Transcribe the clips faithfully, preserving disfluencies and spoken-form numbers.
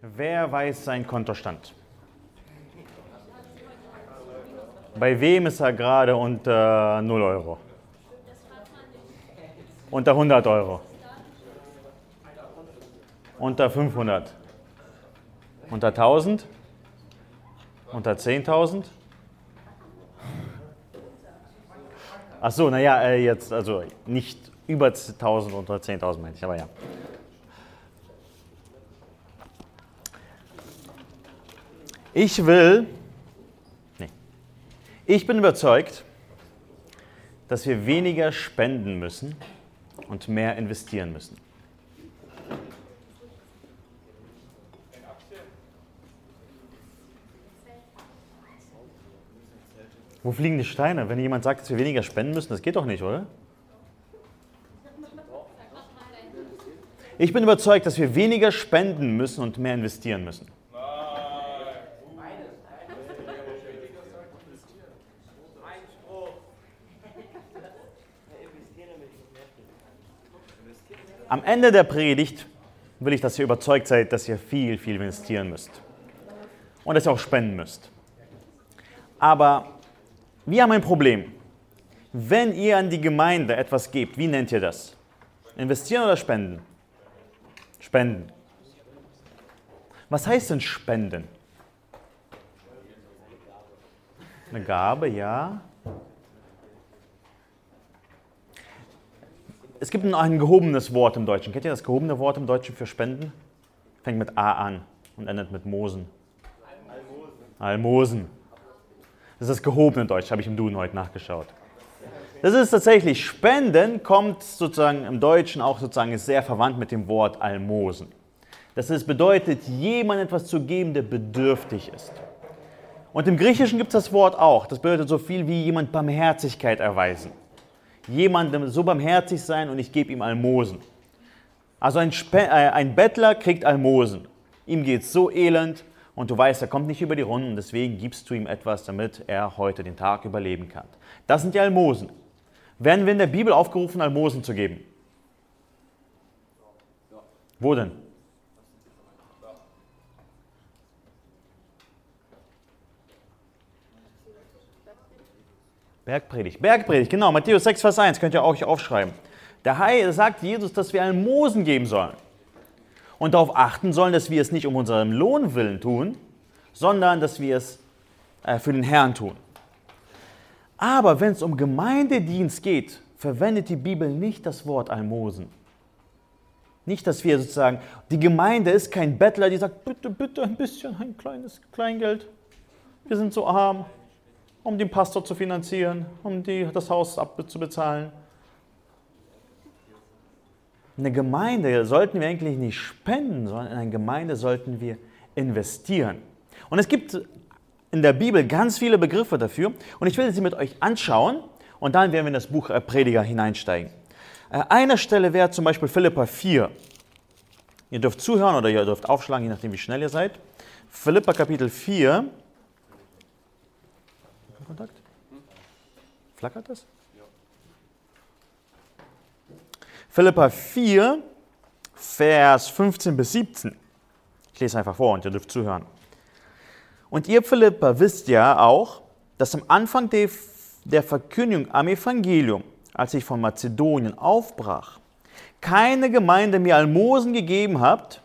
Wer weiß seinen Kontostand? Bei wem ist er gerade unter null Euro? Unter hundert Euro? Unter fünfhundert? Unter tausend? Unter zehntausend? Ach so, naja, äh, jetzt, also nicht über tausend, unter zehntausend meine ich, aber ja. Ich will, nee, ich bin überzeugt, dass wir weniger spenden müssen und mehr investieren müssen. Wo fliegen die Steine? Wenn jemand sagt, dass wir weniger spenden müssen, das geht doch nicht, oder? Ich bin überzeugt, dass wir weniger spenden müssen und mehr investieren müssen. Am Ende der Predigt will ich, dass ihr überzeugt seid, dass ihr viel, viel investieren müsst. Und dass ihr auch spenden müsst. Aber wir haben ein Problem. Wenn ihr an die Gemeinde etwas gebt, wie nennt ihr das? Investieren oder spenden? Spenden. Was heißt denn spenden? Eine Gabe, ja. Es gibt noch ein gehobenes Wort im Deutschen. Kennt ihr das gehobene Wort im Deutschen für Spenden? Fängt mit A an und endet mit Mosen. Almosen. Almosen. Das ist das gehobene Deutsch, habe ich im Duden heute nachgeschaut. Das ist tatsächlich, Spenden kommt sozusagen im Deutschen auch sozusagen, ist sehr verwandt mit dem Wort Almosen. Das ist, bedeutet, jemandem etwas zu geben, der bedürftig ist. Und im Griechischen gibt es das Wort auch. Das bedeutet so viel wie jemand Barmherzigkeit erweisen. Jemandem so barmherzig sein und ich gebe ihm Almosen. Also ein, Spe- äh, ein Bettler kriegt Almosen. Ihm geht es so elend und du weißt, er kommt nicht über die Runden und deswegen gibst du ihm etwas, damit er heute den Tag überleben kann. Das sind die Almosen. Werden wir in der Bibel aufgerufen, Almosen zu geben? Wo denn? Bergpredigt. Bergpredigt, genau. Matthäus sechs, Vers eins, könnt ihr auch aufschreiben. Da sagt Jesus, dass wir Almosen geben sollen. Und darauf achten sollen, dass wir es nicht um unseren Lohn willen tun, sondern dass wir es äh, für den Herrn tun. Aber wenn es um Gemeindedienst geht, verwendet die Bibel nicht das Wort Almosen. Nicht, dass wir sozusagen, die Gemeinde ist kein Bettler, die sagt, bitte, bitte ein bisschen, ein kleines Kleingeld. Wir sind so arm, um den Pastor zu finanzieren, um die, das Haus abzubezahlen. In der Gemeinde sollten wir eigentlich nicht spenden, sondern in einer Gemeinde sollten wir investieren. Und es gibt in der Bibel ganz viele Begriffe dafür und ich will sie mit euch anschauen und dann werden wir in das Buch Prediger hineinsteigen. Eine Stelle wäre zum Beispiel Philipper vier. Ihr dürft zuhören oder ihr dürft aufschlagen, je nachdem wie schnell ihr seid. Philipper Kapitel vier. Kontakt? Flackert das? Ja. Philipper vier, Vers fünfzehn bis siebzehn. Ich lese einfach vor und ihr dürft zuhören. Und ihr Philipper wisst ja auch, dass am Anfang der, der Verkündigung am Evangelium, als ich von Mazedonien aufbrach, keine Gemeinde mir Almosen gegeben habt.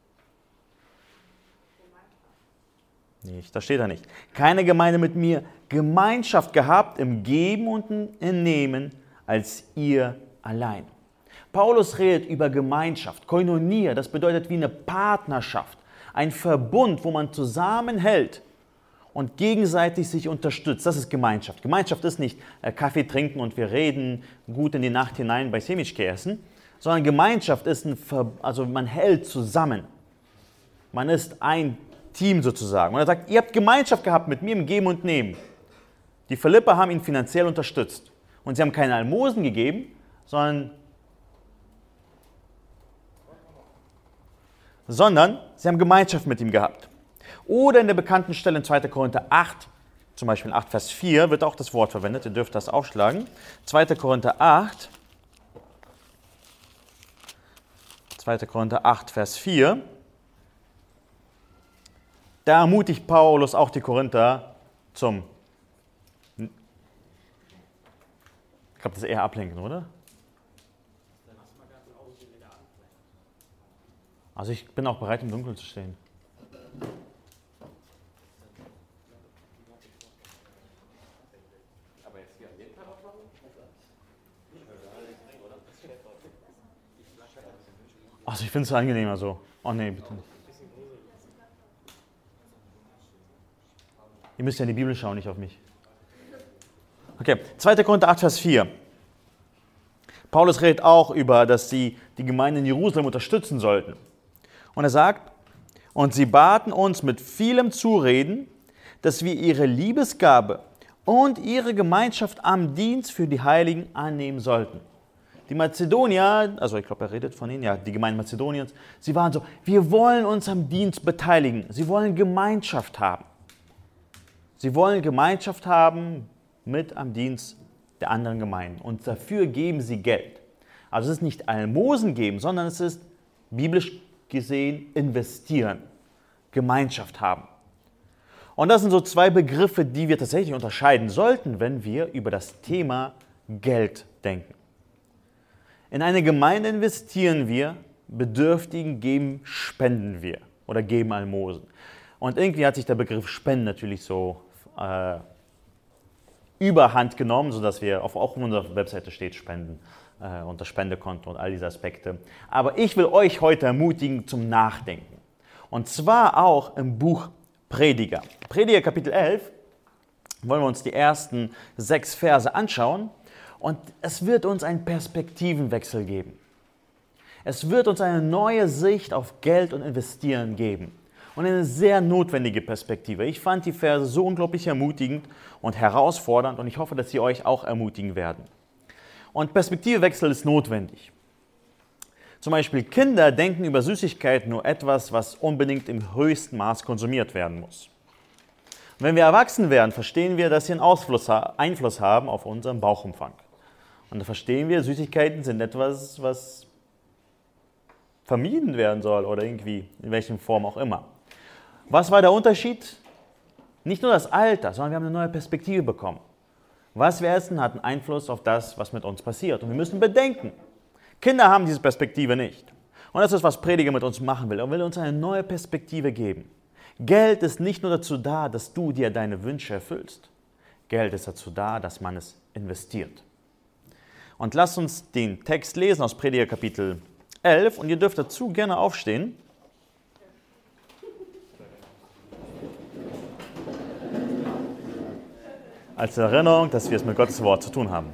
Nee, da steht da nicht. Keine Gemeinde mit mir Gemeinschaft gehabt im Geben und im Nehmen als ihr allein. Paulus redet über Gemeinschaft, Koinonia, das bedeutet wie eine Partnerschaft, ein Verbund, wo man zusammenhält und gegenseitig sich unterstützt. Das ist Gemeinschaft. Gemeinschaft ist nicht äh, Kaffee trinken und wir reden gut in die Nacht hinein bei Semischke essen, sondern Gemeinschaft ist ein Ver- also man hält zusammen. Man ist ein Team sozusagen. Und er sagt, ihr habt Gemeinschaft gehabt mit mir im Geben und Nehmen. Die Philipper haben ihn finanziell unterstützt. Und sie haben keine Almosen gegeben, sondern, sondern sie haben Gemeinschaft mit ihm gehabt. Oder in der bekannten Stelle in zweiter Korinther acht, zum Beispiel acht, Vers vier, wird auch das Wort verwendet. Ihr dürft das aufschlagen. zweiter Korinther acht, zweiter Korinther acht, Vers vier. Da ermutigt Paulus auch die Korinther zum, ich glaube, das ist eher ablenken, oder? Also ich bin auch bereit, im Dunkeln zu stehen. Also ich finde es angenehmer so. Oh nee, bitte nicht. Ihr müsst ja in die Bibel schauen, nicht auf mich. Okay, zweiter Korinther acht, Vers vier. Paulus redet auch über, dass sie die Gemeinde in Jerusalem unterstützen sollten. Und er sagt, und sie baten uns mit vielem Zureden, dass wir ihre Liebesgabe und ihre Gemeinschaft am Dienst für die Heiligen annehmen sollten. Die Mazedonier, also ich glaube, er redet von ihnen, ja, die Gemeinde Mazedoniens, sie waren so, wir wollen uns am Dienst beteiligen, sie wollen Gemeinschaft haben. Sie wollen Gemeinschaft haben mit am Dienst der anderen Gemeinden und dafür geben sie Geld. Also es ist nicht Almosen geben, sondern es ist biblisch gesehen investieren, Gemeinschaft haben. Und das sind so zwei Begriffe, die wir tatsächlich unterscheiden sollten, wenn wir über das Thema Geld denken. In eine Gemeinde investieren wir, Bedürftigen geben, spenden wir oder geben Almosen. Und irgendwie hat sich der Begriff Spenden natürlich so äh, überhand genommen, sodass wir auf, auch auf unserer Webseite steht Spenden äh, und das Spendekonto und all diese Aspekte. Aber ich will euch heute ermutigen zum Nachdenken. Und zwar auch im Buch Prediger. Prediger Kapitel elf wollen wir uns die ersten sechs Verse anschauen. Und es wird uns einen Perspektivenwechsel geben. Es wird uns eine neue Sicht auf Geld und Investieren geben. Und eine sehr notwendige Perspektive. Ich fand die Verse so unglaublich ermutigend und herausfordernd und ich hoffe, dass sie euch auch ermutigen werden. Und Perspektivewechsel ist notwendig. Zum Beispiel Kinder denken über Süßigkeiten nur etwas, was unbedingt im höchsten Maß konsumiert werden muss. Und wenn wir erwachsen werden, verstehen wir, dass sie einen Ausfluss, Einfluss haben auf unseren Bauchumfang. Und da verstehen wir, Süßigkeiten sind etwas, was vermieden werden soll oder irgendwie, in welcher Form auch immer. Was war der Unterschied? Nicht nur das Alter, sondern wir haben eine neue Perspektive bekommen. Was wir essen, hat einen Einfluss auf das, was mit uns passiert. Und wir müssen bedenken, Kinder haben diese Perspektive nicht. Und das ist, was Prediger mit uns machen will. Er will uns eine neue Perspektive geben. Geld ist nicht nur dazu da, dass du dir deine Wünsche erfüllst. Geld ist dazu da, dass man es investiert. Und lasst uns den Text lesen aus Prediger Kapitel elf. Und ihr dürft dazu gerne aufstehen. Als Erinnerung, dass wir es mit Gottes Wort zu tun haben.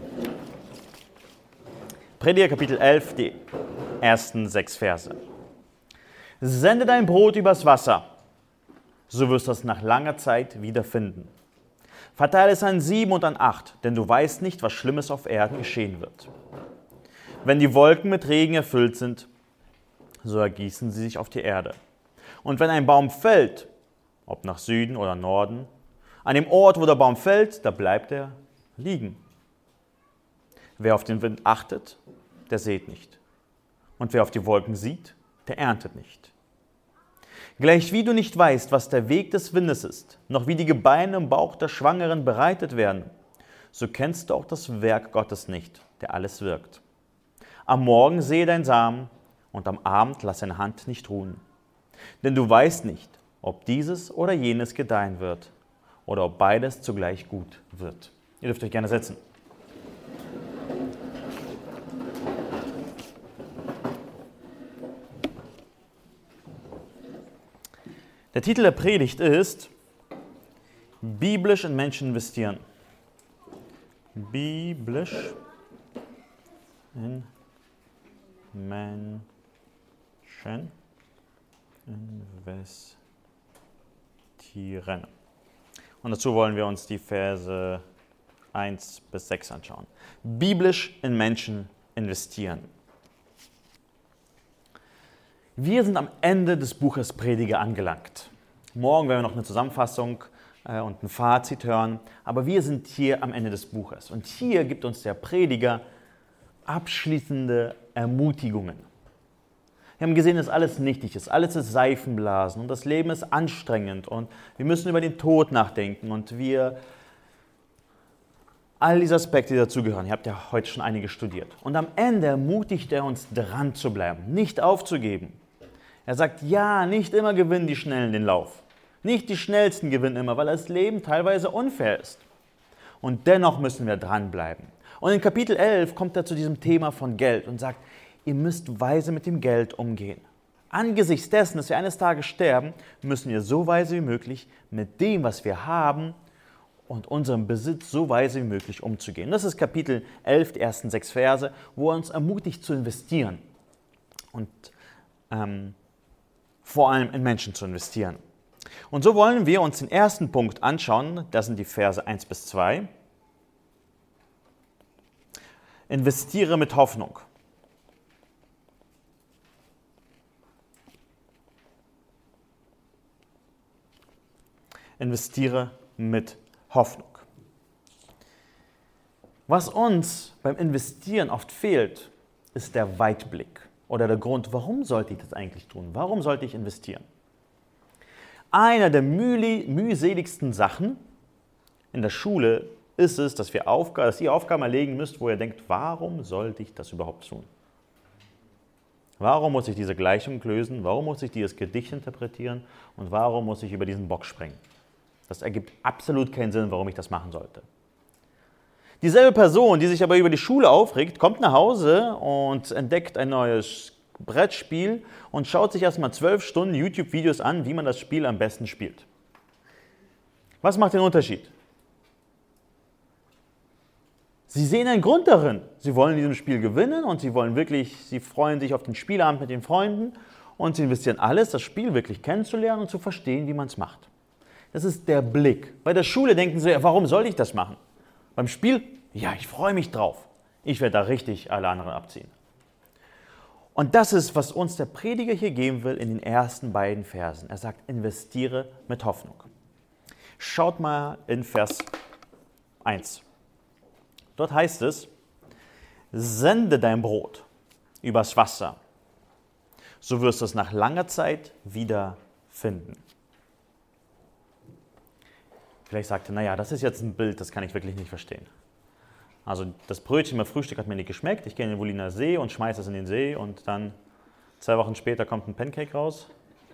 Prediger Kapitel elf, die ersten sechs Verse. Sende dein Brot übers Wasser, so wirst du es nach langer Zeit wiederfinden. Verteile es an sieben und an acht, denn du weißt nicht, was Schlimmes auf Erden geschehen wird. Wenn die Wolken mit Regen erfüllt sind, so ergießen sie sich auf die Erde. Und wenn ein Baum fällt, ob nach Süden oder Norden, an dem Ort, wo der Baum fällt, da bleibt er liegen. Wer auf den Wind achtet, der sät nicht. Und wer auf die Wolken sieht, der erntet nicht. Gleichwie du nicht weißt, was der Weg des Windes ist, noch wie die Gebeine im Bauch der Schwangeren bereitet werden, so kennst du auch das Werk Gottes nicht, der alles wirkt. Am Morgen sehe dein Samen und am Abend lass deine Hand nicht ruhen. Denn du weißt nicht, ob dieses oder jenes gedeihen wird oder ob beides zugleich gut wird. Ihr dürft euch gerne setzen. Der Titel der Predigt ist Biblisch in Menschen investieren. Biblisch in Menschen investieren. Und dazu wollen wir uns die Verse eins bis sechs anschauen. Biblisch in Menschen investieren. Wir sind am Ende des Buches Prediger angelangt. Morgen werden wir noch eine Zusammenfassung äh, und ein Fazit hören, aber wir sind hier am Ende des Buches. Und hier gibt uns der Prediger abschließende Ermutigungen. Wir haben gesehen, dass alles nichtig ist, alles ist Seifenblasen und das Leben ist anstrengend und wir müssen über den Tod nachdenken und wir, all diese Aspekte, die dazugehören, ihr habt ja heute schon einige studiert. Und am Ende ermutigt er uns, dran zu bleiben, nicht aufzugeben. Er sagt, ja, nicht immer gewinnen die Schnellen den Lauf. Nicht die Schnellsten gewinnen immer, weil das Leben teilweise unfair ist. Und dennoch müssen wir dranbleiben. Und in Kapitel elf kommt er zu diesem Thema von Geld und sagt, ihr müsst weise mit dem Geld umgehen. Angesichts dessen, dass wir eines Tages sterben, müssen wir so weise wie möglich mit dem, was wir haben und unserem Besitz so weise wie möglich umzugehen. Das ist Kapitel elf, die ersten sechs Verse, wo er uns ermutigt zu investieren und ähm, vor allem in Menschen zu investieren. Und so wollen wir uns den ersten Punkt anschauen, das sind die Verse eins bis zwei. Investiere mit Hoffnung. Investiere mit Hoffnung. Was uns beim Investieren oft fehlt, ist der Weitblick oder der Grund, warum sollte ich das eigentlich tun? Warum sollte ich investieren? Einer der mühseligsten Sachen in der Schule ist es, dass, wir Aufgaben, dass ihr Aufgaben erlegen müsst, wo ihr denkt, warum sollte ich das überhaupt tun? Warum muss ich diese Gleichung lösen? Warum muss ich dieses Gedicht interpretieren? Und warum muss ich über diesen Bock springen? Das ergibt absolut keinen Sinn, warum ich das machen sollte. Dieselbe Person, die sich aber über die Schule aufregt, kommt nach Hause und entdeckt ein neues Brettspiel und schaut sich erstmal zwölf Stunden YouTube-Videos an, wie man das Spiel am besten spielt. Was macht den Unterschied? Sie sehen einen Grund darin. Sie wollen in diesem Spiel gewinnen und sie wollen wirklich, sie freuen sich auf den Spielabend mit den Freunden und sie investieren alles, das Spiel wirklich kennenzulernen und zu verstehen, wie man es macht. Das ist der Blick. Bei der Schule denken sie, warum soll ich das machen? Beim Spiel, ja, ich freue mich drauf. Ich werde da richtig alle anderen abziehen. Und das ist, was uns der Prediger hier geben will in den ersten beiden Versen. Er sagt, investiere mit Hoffnung. Schaut mal in Vers eins. Dort heißt es, sende dein Brot übers Wasser, so wirst du es nach langer Zeit wieder finden. Vielleicht sagt er, naja, das ist jetzt ein Bild, das kann ich wirklich nicht verstehen. Also das Brötchen beim Frühstück hat mir nicht geschmeckt, ich gehe in den Woliner See und schmeiße es in den See und dann zwei Wochen später kommt ein Pancake raus.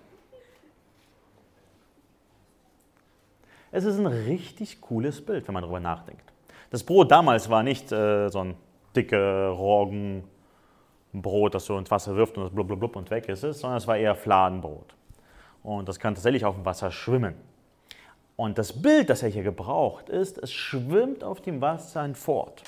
Es ist ein richtig cooles Bild, wenn man darüber nachdenkt. Das Brot damals war nicht äh, so ein dicke Roggenbrot, das so ins Wasser wirft und das blub blub blub und weg ist es, sondern es war eher Fladenbrot. Und das kann tatsächlich auf dem Wasser schwimmen. Und das Bild, das er hier gebraucht, ist, es schwimmt auf dem Wasser fort.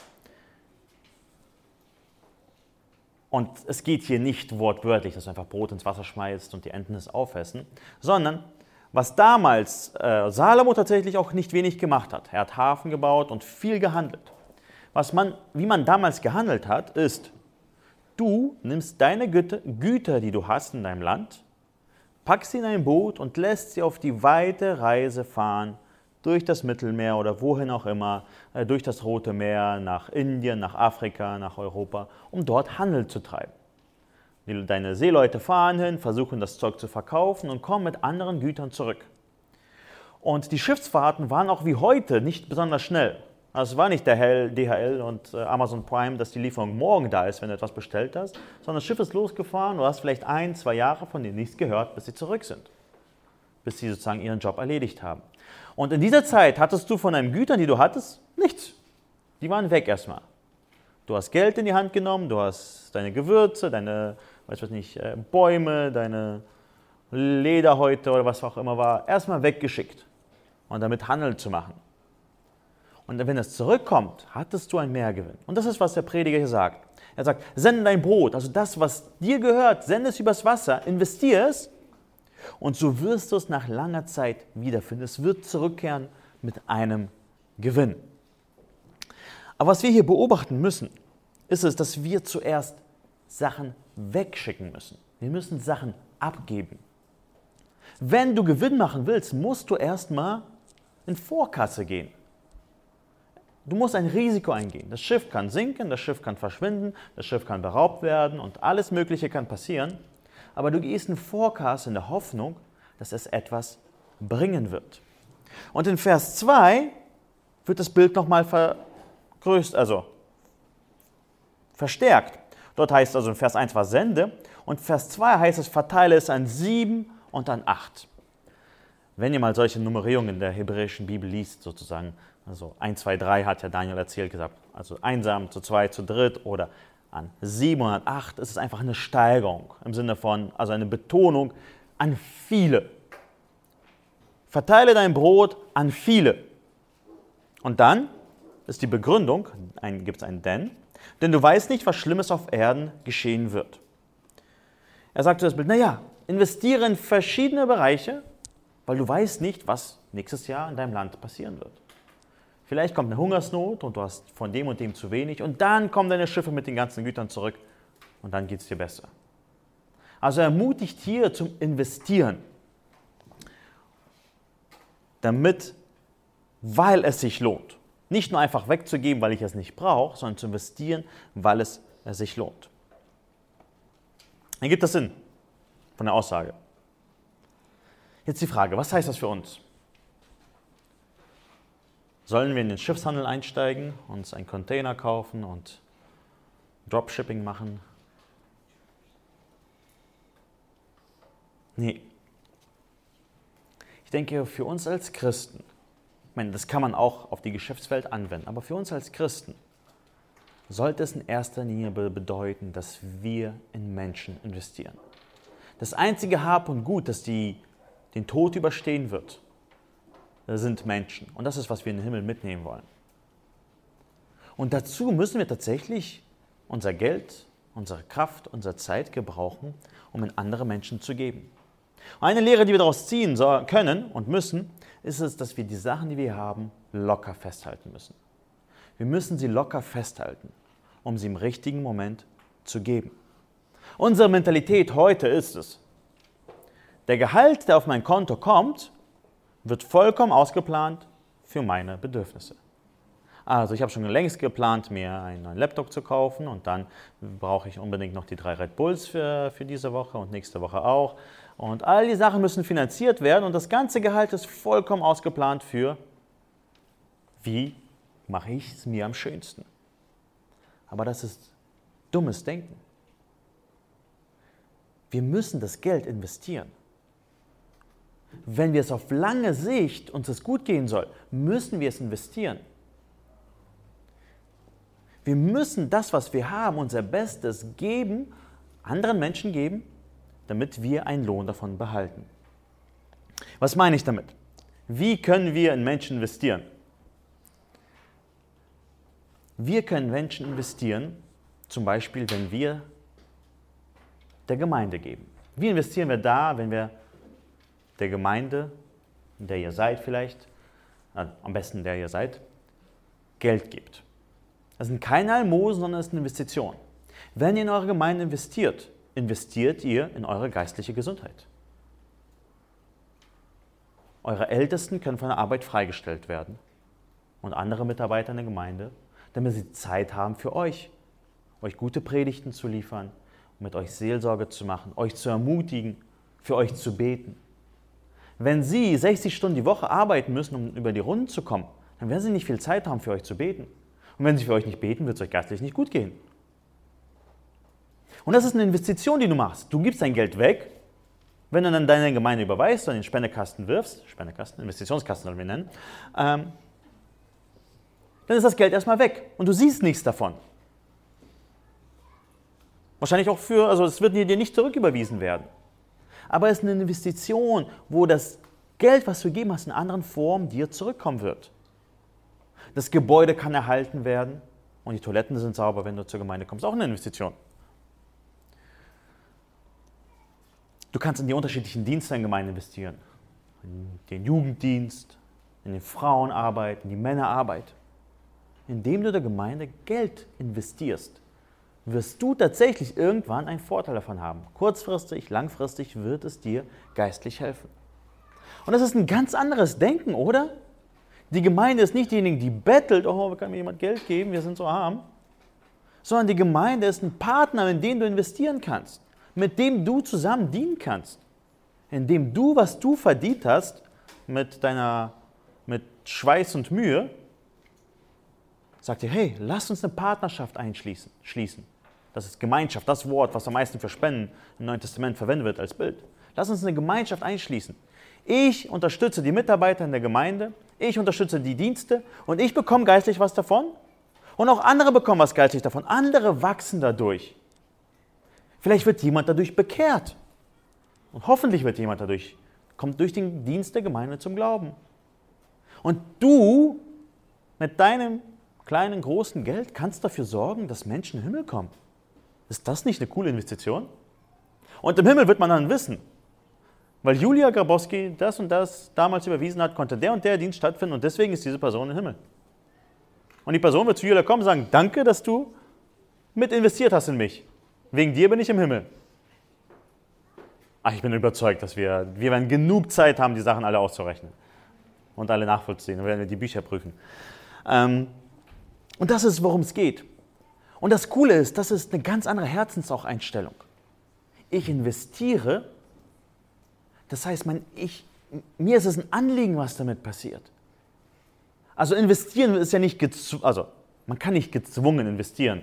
Und es geht hier nicht wortwörtlich, dass du einfach Brot ins Wasser schmeißt und die Enten es aufessen, sondern was damals äh, Salomo tatsächlich auch nicht wenig gemacht hat. Er hat Hafen gebaut und viel gehandelt. Was man, wie man damals gehandelt hat, ist, du nimmst deine Güter, Güter, die du hast in deinem Land, packst sie in ein Boot und lässt sie auf die weite Reise fahren, durch das Mittelmeer oder wohin auch immer, äh, durch das Rote Meer, nach Indien, nach Afrika, nach Europa, um dort Handel zu treiben. Deine Seeleute fahren hin, versuchen das Zeug zu verkaufen und kommen mit anderen Gütern zurück. Und die Schiffsfahrten waren auch wie heute nicht besonders schnell. Also es war nicht der D H L und Amazon Prime, dass die Lieferung morgen da ist, wenn du etwas bestellt hast, sondern das Schiff ist losgefahren, du hast vielleicht ein, zwei Jahre von denen nichts gehört, bis sie zurück sind. Bis sie sozusagen ihren Job erledigt haben. Und in dieser Zeit hattest du von deinen Gütern, die du hattest, nichts. Die waren weg erstmal. Du hast Geld in die Hand genommen, du hast deine Gewürze, deine, weiß was nicht, Bäume, deine Lederhäute oder was auch immer war, erstmal weggeschickt und damit Handel zu machen. Und wenn es zurückkommt, hattest du einen Mehrgewinn. Und das ist, was der Prediger hier sagt. Er sagt, sende dein Brot, also das, was dir gehört, sende es übers Wasser, investier es und so wirst du es nach langer Zeit wiederfinden. Es wird zurückkehren mit einem Gewinn. Aber was wir hier beobachten müssen, ist es, dass wir zuerst Sachen wegschicken müssen. Wir müssen Sachen abgeben. Wenn du Gewinn machen willst, musst du erstmal in Vorkasse gehen. Du musst ein Risiko eingehen. Das Schiff kann sinken, das Schiff kann verschwinden, das Schiff kann beraubt werden und alles Mögliche kann passieren. aber du gehst in Forecast in der Hoffnung, dass es etwas bringen wird. Und in Vers zwei wird das Bild nochmal vergrößert, also verstärkt. Dort heißt es also in Vers eins war Sende und Vers zwei heißt es, verteile es an sieben und an acht. Wenn ihr mal solche Nummerierungen in der hebräischen Bibel liest, sozusagen, also eins, zwei, drei hat ja Daniel erzählt gesagt, also einsam, zu zwei, zu dritt oder an sieben und an acht, ist es einfach eine Steigerung im Sinne von, also eine Betonung an viele. Verteile dein Brot an viele. Und dann ist die Begründung, gibt es ein Denn, denn du weißt nicht, was Schlimmes auf Erden geschehen wird. Er sagt zu das Bild, naja, investiere in verschiedene Bereiche, weil du weißt nicht, was nächstes Jahr in deinem Land passieren wird. Vielleicht kommt eine Hungersnot und du hast von dem und dem zu wenig und dann kommen deine Schiffe mit den ganzen Gütern zurück und dann geht es dir besser. Also er ermutigt hier zum Investieren, damit, weil es sich lohnt. Nicht nur einfach wegzugeben, weil ich es nicht brauche, sondern zu investieren, weil es sich lohnt. Dann gibt das Sinn von der Aussage. Jetzt die Frage, was heißt das für uns? Sollen wir in den Schiffshandel einsteigen, uns einen Container kaufen und Dropshipping machen? Nee. Ich denke, für uns als Christen, ich meine, das kann man auch auf die Geschäftswelt anwenden, aber für uns als Christen sollte es in erster Linie bedeuten, dass wir in Menschen investieren. Das einzige Hab und Gut, das die, den Tod überstehen wird, sind Menschen. Und das ist, was wir in den Himmel mitnehmen wollen. Und dazu müssen wir tatsächlich unser Geld, unsere Kraft, unsere Zeit gebrauchen, um in andere Menschen zu geben. Und eine Lehre, die wir daraus ziehen können und müssen, ist es, dass wir die Sachen, die wir haben, locker festhalten müssen. Wir müssen sie locker festhalten, um sie im richtigen Moment zu geben. Unsere Mentalität heute ist es, der Gehalt, der auf mein Konto kommt, wird vollkommen ausgeplant für meine Bedürfnisse. Also ich habe schon längst geplant, mir einen neuen Laptop zu kaufen und dann brauche ich unbedingt noch die drei Red Bulls für, für diese Woche und nächste Woche auch. Und all die Sachen müssen finanziert werden und das ganze Gehalt ist vollkommen ausgeplant für, wie mache ich es mir am schönsten. Aber das ist dummes Denken. Wir müssen das Geld investieren. Wenn wir es auf lange Sicht uns es gut gehen soll, müssen wir es investieren. Wir müssen das, was wir haben, unser Bestes geben, anderen Menschen geben, damit wir einen Lohn davon behalten. Was meine ich damit? Wie können wir in Menschen investieren? Wir können Menschen investieren, zum Beispiel, wenn wir der Gemeinde geben. Wie investieren wir da, wenn wir der Gemeinde, in der ihr seid vielleicht, äh, am besten der ihr seid, Geld gibt? Das sind keine Almosen, sondern es ist eine Investition. Wenn ihr in eure Gemeinde investiert, investiert ihr in eure geistliche Gesundheit. Eure Ältesten können von der Arbeit freigestellt werden und andere Mitarbeiter in der Gemeinde, damit sie Zeit haben für euch, euch gute Predigten zu liefern, mit euch Seelsorge zu machen, euch zu ermutigen, für euch zu beten. Wenn sie sechzig Stunden die Woche arbeiten müssen, um über die Runden zu kommen, dann werden sie nicht viel Zeit haben, für euch zu beten. Und wenn sie für euch nicht beten, wird es euch geistlich nicht gut gehen. Und das ist eine Investition, die du machst. Du gibst dein Geld weg, wenn du dann deine Gemeinde überweist und in den Spendekasten wirfst, Spendekasten, Investitionskasten sollen wir nennen, ähm, dann ist das Geld erstmal weg und du siehst nichts davon. Wahrscheinlich auch für, also es wird dir nicht zurücküberwiesen werden. Aber es ist eine Investition, wo das Geld, was du gegeben hast, in anderen Formen dir zurückkommen wird. Das Gebäude kann erhalten werden und die Toiletten sind sauber, wenn du zur Gemeinde kommst. Auch eine Investition. Du kannst in die unterschiedlichen Dienste in der Gemeinde investieren. In den Jugenddienst, in die Frauenarbeit, in die Männerarbeit. Indem du der Gemeinde Geld investierst, wirst du tatsächlich irgendwann einen Vorteil davon haben. Kurzfristig, langfristig wird es dir geistlich helfen. Und das ist ein ganz anderes Denken, oder? Die Gemeinde ist nicht diejenige, die bettelt, oh, kann mir jemand Geld geben, wir sind so arm. Sondern die Gemeinde ist ein Partner, in den du investieren kannst. mit dem du zusammen dienen kannst. Indem du, was du verdient hast, mit deiner, mit Schweiß und Mühe, sagt ihr, hey, lass uns eine Partnerschaft einschließen. Schließen. Das ist Gemeinschaft, das Wort, was am meisten für Spenden im Neuen Testament verwendet wird als Bild. Lass uns eine Gemeinschaft einschließen. Ich unterstütze die Mitarbeiter in der Gemeinde, ich unterstütze die Dienste und ich bekomme geistlich was davon und auch andere bekommen was geistlich davon. Andere wachsen dadurch. Vielleicht wird jemand dadurch bekehrt und hoffentlich wird jemand dadurch, kommt durch den Dienst der Gemeinde zum Glauben. Und du mit deinem kleinen, großen Geld kannst dafür sorgen, dass Menschen in den Himmel kommen. Ist das nicht eine coole Investition? Und im Himmel wird man dann wissen, weil Julia Grabowski das und das damals überwiesen hat, konnte der und der Dienst stattfinden und deswegen ist diese Person im Himmel. Und die Person wird zu Julia kommen und sagen, danke, dass du mit investiert hast in mich. Wegen dir bin ich im Himmel. Ach, ich bin überzeugt, dass wir, wir werden genug Zeit haben, die Sachen alle auszurechnen und alle nachvollziehen. Dann werden wir die Bücher prüfen. Ähm, und das ist, worum es geht. Und das Coole ist, das ist eine ganz andere Herzenseinstellung. Ich investiere, das heißt, man, ich, mir ist es ein Anliegen, was damit passiert. Also investieren ist ja nicht gezwungen, also man kann nicht gezwungen investieren.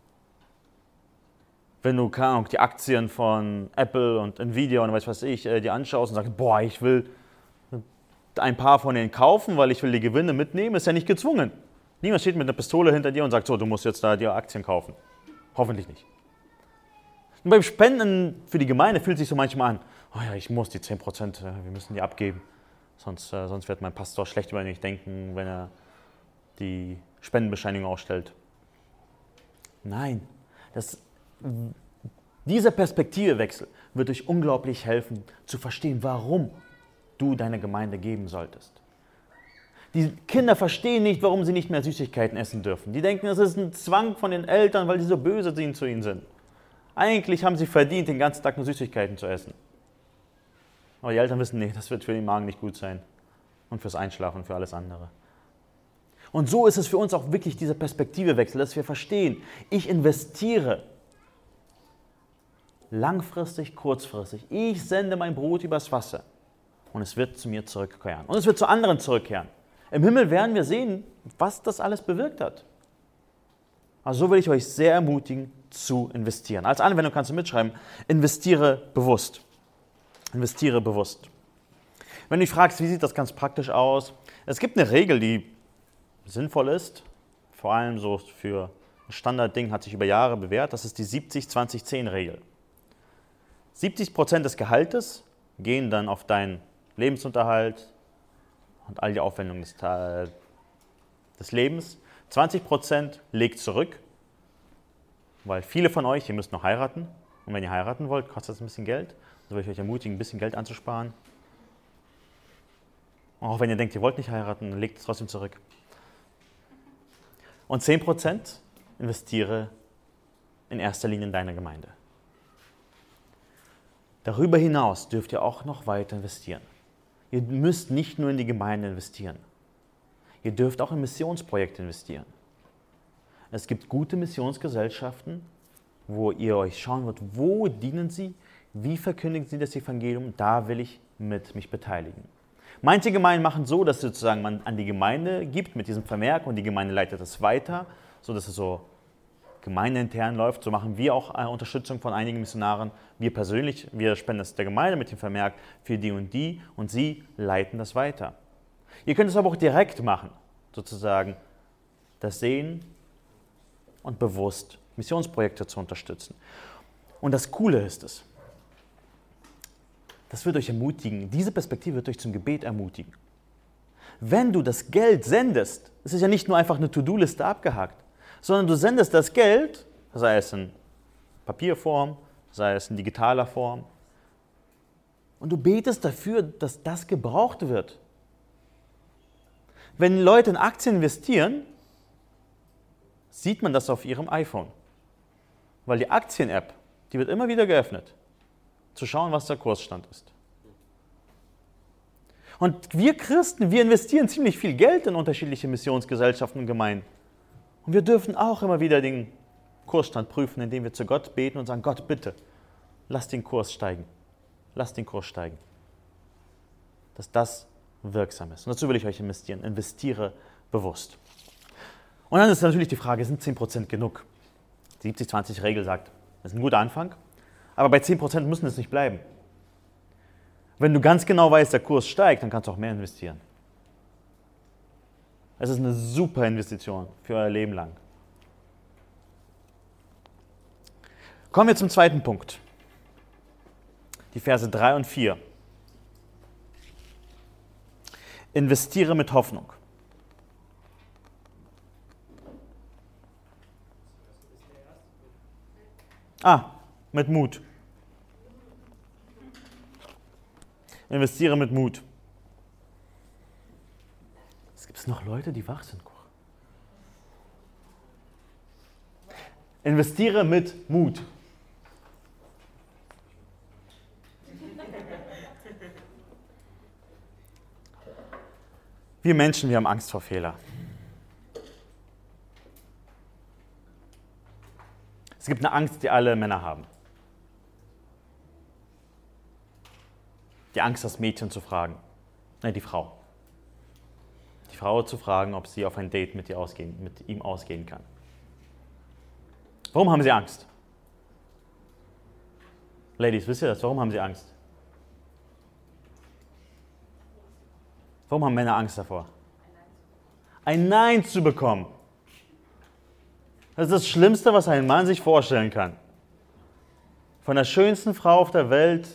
Wenn du, keine Ahnung, die Aktien von Apple und Nvidia und weiß was ich, dir anschaust und sagst, boah, ich will ein paar von denen kaufen, weil ich will die Gewinne mitnehmen, ist ja nicht gezwungen. Niemand steht mit einer Pistole hinter dir und sagt, so, du musst jetzt da die Aktien kaufen. Hoffentlich nicht. Und beim Spenden für die Gemeinde fühlt sich so manchmal an, oh ja, ich muss die zehn Prozent, wir müssen die abgeben. Sonst, äh, sonst wird mein Pastor schlecht über mich denken, wenn er die Spendenbescheinigung ausstellt. Nein, das, dieser Perspektivewechsel wird euch unglaublich helfen, zu verstehen, warum du deine Gemeinde geben solltest. Die Kinder verstehen nicht, warum sie nicht mehr Süßigkeiten essen dürfen. Die denken, es ist ein Zwang von den Eltern, weil sie so böse zu ihnen sind. Eigentlich haben sie verdient, den ganzen Tag nur Süßigkeiten zu essen. Aber die Eltern wissen, nee, das wird für den Magen nicht gut sein. Und fürs Einschlafen und für alles andere. Und so ist es für uns auch wirklich dieser Perspektivewechsel, dass wir verstehen, ich investiere langfristig, kurzfristig. Ich sende mein Brot übers Wasser und es wird zu mir zurückkehren. Und es wird zu anderen zurückkehren. Im Himmel werden wir sehen, was das alles bewirkt hat. Also so will ich euch sehr ermutigen, zu investieren. Als Anwendung kannst du mitschreiben, investiere bewusst. Investiere bewusst. Wenn du dich fragst, wie sieht das ganz praktisch aus? Es gibt eine Regel, die sinnvoll ist, vor allem so für ein Standardding, hat sich über Jahre bewährt, das ist die siebzig zwanzig zehn Regel. siebzig Prozent des Gehaltes gehen dann auf deinen Lebensunterhalt und all die Aufwendungen des, des Lebens. zwanzig Prozent legt zurück, weil viele von euch, ihr müsst noch heiraten. Und wenn ihr heiraten wollt, kostet das ein bisschen Geld. Also will ich euch ermutigen, ein bisschen Geld anzusparen. Und auch wenn ihr denkt, ihr wollt nicht heiraten, dann legt es trotzdem zurück. Und zehn Prozent investiere in erster Linie in deine Gemeinde. Darüber hinaus dürft ihr auch noch weiter investieren. Ihr müsst nicht nur in die Gemeinde investieren. Ihr dürft auch in Missionsprojekte investieren. Es gibt gute Missionsgesellschaften, wo ihr euch schauen wollt, wo dienen sie, wie verkündigen sie das Evangelium, da will ich mit mich beteiligen. Manche Gemeinden machen so, dass sozusagen man an die Gemeinde gibt mit diesem Vermerk und die Gemeinde leitet es weiter, sodass es so gemeindeintern läuft. So machen wir auch eine Unterstützung von einigen Missionaren. Wir persönlich, wir spenden es der Gemeinde mit dem Vermerk für die und die und sie leiten das weiter. Ihr könnt es aber auch direkt machen, sozusagen das Sehen und bewusst Missionsprojekte zu unterstützen. Und das Coole ist es, das wird euch ermutigen, diese Perspektive wird euch zum Gebet ermutigen. Wenn du das Geld sendest, es ist ja nicht nur einfach eine To-Do-Liste abgehakt, sondern du sendest das Geld, sei es in Papierform, sei es in digitaler Form, und du betest dafür, dass das gebraucht wird. Wenn Leute in Aktien investieren, sieht man das auf ihrem iPhone. Weil die Aktien-App, die wird immer wieder geöffnet, zu schauen, was der Kursstand ist. Und wir Christen, wir investieren ziemlich viel Geld in unterschiedliche Missionsgesellschaften und Gemeinden. Und wir dürfen auch immer wieder den Kursstand prüfen, indem wir zu Gott beten und sagen, Gott, bitte, Lass den Kurs steigen. Lass den Kurs steigen. Dass das wirksam ist. Und dazu will ich euch investieren. Investiere bewusst. Und dann ist natürlich die Frage, sind zehn Prozent genug? Die siebzig zwanzig Regel sagt, das ist ein guter Anfang, aber bei zehn Prozent müssen es nicht bleiben. Wenn du ganz genau weißt, der Kurs steigt, dann kannst du auch mehr investieren. Es ist eine super Investition für euer Leben lang. Kommen wir zum zweiten Punkt. Die Verse drei und vier. Investiere mit Hoffnung. Ah, mit Mut. Investiere mit Mut. Es gibt noch Leute, die wach sind. Investiere mit Mut. Wir Menschen, wir haben Angst vor Fehlern. Es gibt eine Angst, die alle Männer haben. Die Angst, das Mädchen zu fragen. Nein, die Frau. Die Frau zu fragen, ob sie auf ein Date mit, ihr ausgehen, mit ihm ausgehen kann. Warum haben sie Angst? Ladies, wisst ihr das? Warum haben sie Angst? Warum haben Männer Angst davor? Ein Nein zu bekommen. Das ist das Schlimmste, was ein Mann sich vorstellen kann. Von der schönsten Frau auf der Welt,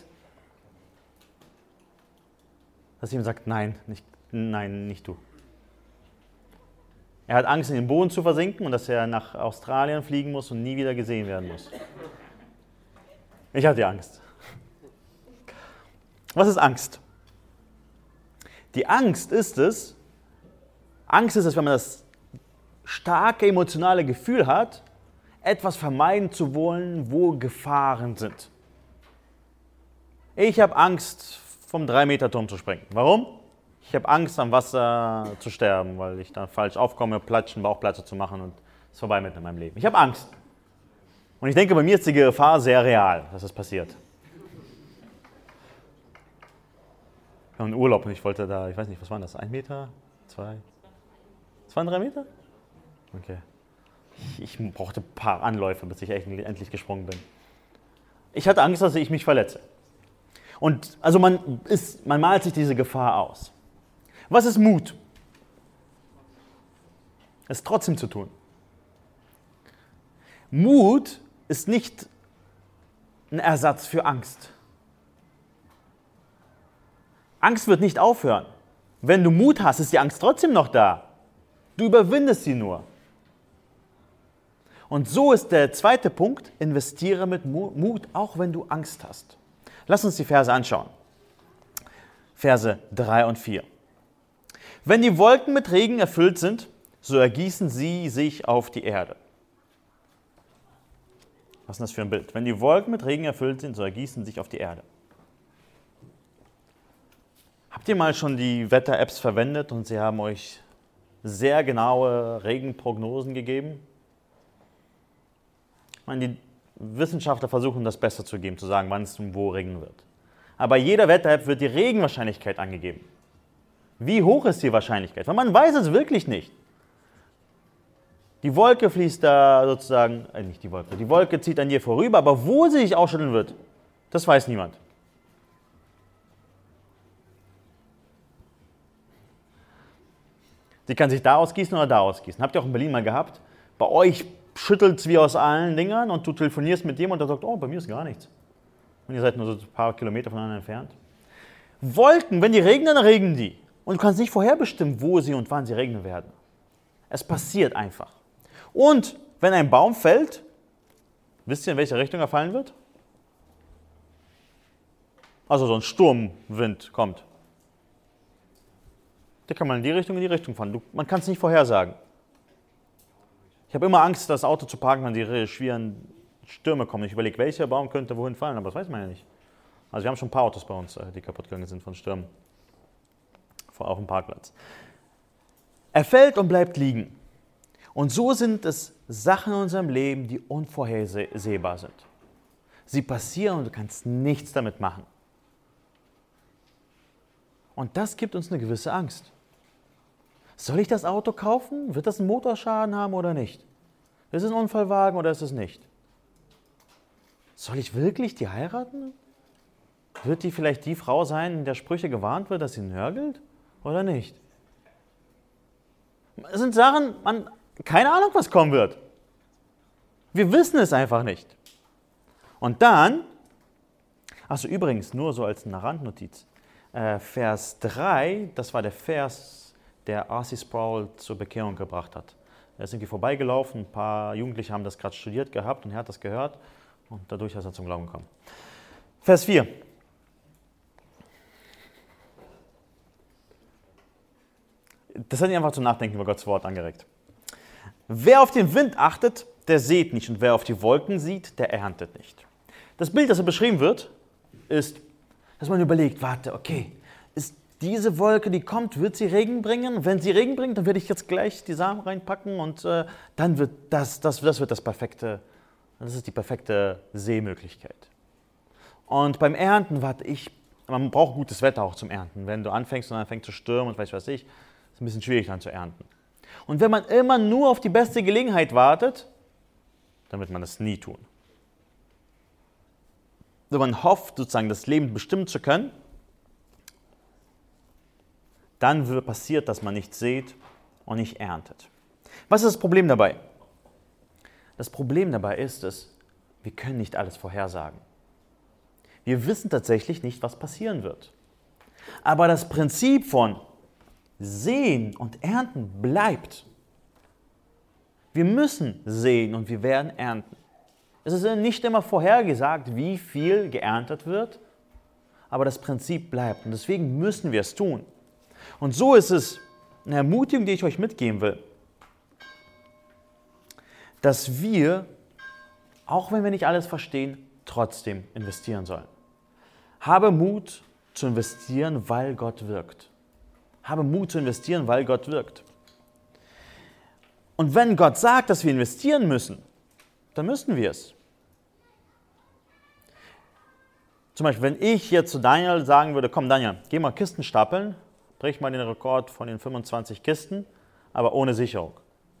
dass sie ihm sagt, nein, nicht, nein, nicht du. Er hat Angst, in den Boden zu versinken und dass er nach Australien fliegen muss und nie wieder gesehen werden muss. Ich hatte Angst. Was ist Angst? Die Angst ist es, Angst ist es, wenn man das starke emotionale Gefühl hat, etwas vermeiden zu wollen, wo Gefahren sind. Ich habe Angst, vom drei Meter Turm zu springen. Warum? Ich habe Angst, am Wasser zu sterben, weil ich dann falsch aufkomme, platschen, Bauchplatsche zu machen und es ist vorbei mit in meinem Leben. Ich habe Angst. Und ich denke, bei mir ist die Gefahr sehr real, dass das passiert. Wir haben einen Urlaub und ich wollte da, ich weiß nicht, was waren das, ein Meter, zwei, das waren drei Meter? Okay. Ich, ich brauchte ein paar Anläufe, bis ich echt endlich gesprungen bin. Ich hatte Angst, dass ich mich verletze. Und also man, ist, man malt sich diese Gefahr aus. Was ist Mut? Es trotzdem zu tun. Mut ist nicht ein Ersatz für Angst. Angst wird nicht aufhören. Wenn du Mut hast, ist die Angst trotzdem noch da. Du überwindest sie nur. Und so ist der zweite Punkt, investiere mit Mut, auch wenn du Angst hast. Lass uns die Verse anschauen. Verse drei und vier. Wenn die Wolken mit Regen erfüllt sind, so ergießen sie sich auf die Erde. Was ist das für ein Bild? Wenn die Wolken mit Regen erfüllt sind, so ergießen sie sich auf die Erde. Habt ihr mal schon die Wetter-Apps verwendet und sie haben euch sehr genaue Regenprognosen gegeben? Ich meine, die Wissenschaftler versuchen das besser zu geben, zu sagen, wann es und wo regnen wird. Aber bei jeder Wetter-App wird die Regenwahrscheinlichkeit angegeben. Wie hoch ist die Wahrscheinlichkeit? Weil man weiß es wirklich nicht. Die Wolke fließt da sozusagen, äh nicht die Wolke, die Wolke zieht an dir vorüber, aber wo sie sich ausschütteln wird, das weiß niemand. Sie kann sich da ausgießen oder da ausgießen. Habt ihr auch in Berlin mal gehabt? Bei euch schüttelt es wie aus allen Dingern und du telefonierst mit jemandem und der sagt, oh, bei mir ist gar nichts. Und ihr seid nur so ein paar Kilometer voneinander entfernt. Wolken, wenn die regnen, dann regnen die. Und du kannst nicht vorherbestimmen, wo sie und wann sie regnen werden. Es passiert einfach. Und wenn ein Baum fällt, wisst ihr, in welche Richtung er fallen wird? Also so ein Sturmwind kommt. Da kann man in die Richtung, in die Richtung fahren. Du, man kann es nicht vorhersagen. Ich habe immer Angst, das Auto zu parken, wenn die schweren Stürme kommen. Ich überlege, welcher Baum könnte wohin fallen, aber das weiß man ja nicht. Also wir haben schon ein paar Autos bei uns, die kaputt gegangen sind von Stürmen. Auf dem Parkplatz. Er fällt und bleibt liegen. Und so sind es Sachen in unserem Leben, die unvorhersehbar sind. Sie passieren und du kannst nichts damit machen. Und das gibt uns eine gewisse Angst. Soll ich das Auto kaufen? Wird das einen Motorschaden haben oder nicht? Ist es ein Unfallwagen oder ist es nicht? Soll ich wirklich die heiraten? Wird die vielleicht die Frau sein, in der Sprüche gewarnt wird, dass sie nörgelt oder nicht? Es sind Sachen, man, keine Ahnung, was kommen wird. Wir wissen es einfach nicht. Und dann, also übrigens, nur so als eine Randnotiz, äh, Vers drei, das war der Vers, der R C Sproul zur Bekehrung gebracht hat. Er ist irgendwie vorbeigelaufen, ein paar Jugendliche haben das gerade studiert gehabt und er hat das gehört und dadurch ist er zum Glauben gekommen. Vers vier. Das hat ihn einfach zum Nachdenken über Gottes Wort angeregt. Wer auf den Wind achtet, der sät nicht, und wer auf die Wolken sieht, der erntet nicht. Das Bild, das hier beschrieben wird, ist, dass man überlegt, warte, okay, ist diese Wolke, die kommt, wird sie Regen bringen? Wenn sie Regen bringt, dann werde ich jetzt gleich die Samen reinpacken und äh, dann wird das, das, das wird das perfekte, das ist die perfekte Seemöglichkeit. Und beim Ernten, warte, ich, man braucht gutes Wetter auch zum Ernten. Wenn du anfängst und dann fängt zu stürmen und weiß was ich, ist ein bisschen schwierig dann zu ernten. Und wenn man immer nur auf die beste Gelegenheit wartet, dann wird man das nie tun. Wenn man hofft, sozusagen das Leben bestimmen zu können, dann wird passiert, dass man nicht sät und nicht erntet. Was ist das Problem dabei? Das Problem dabei ist es, wir können nicht alles vorhersagen. Wir wissen tatsächlich nicht, was passieren wird. Aber das Prinzip von Sehen und Ernten bleibt. Wir müssen sehen und wir werden ernten. Es ist nicht immer vorhergesagt, wie viel geerntet wird, aber das Prinzip bleibt und deswegen müssen wir es tun. Und so ist es eine Ermutigung, die ich euch mitgeben will, dass wir, auch wenn wir nicht alles verstehen, trotzdem investieren sollen. Habe Mut zu investieren, weil Gott wirkt. Habe Mut zu investieren, weil Gott wirkt. Und wenn Gott sagt, dass wir investieren müssen, dann müssen wir es. Zum Beispiel, wenn ich jetzt zu Daniel sagen würde, komm Daniel, geh mal Kisten stapeln, brich mal den Rekord von den fünfundzwanzig Kisten, aber ohne Sicherung.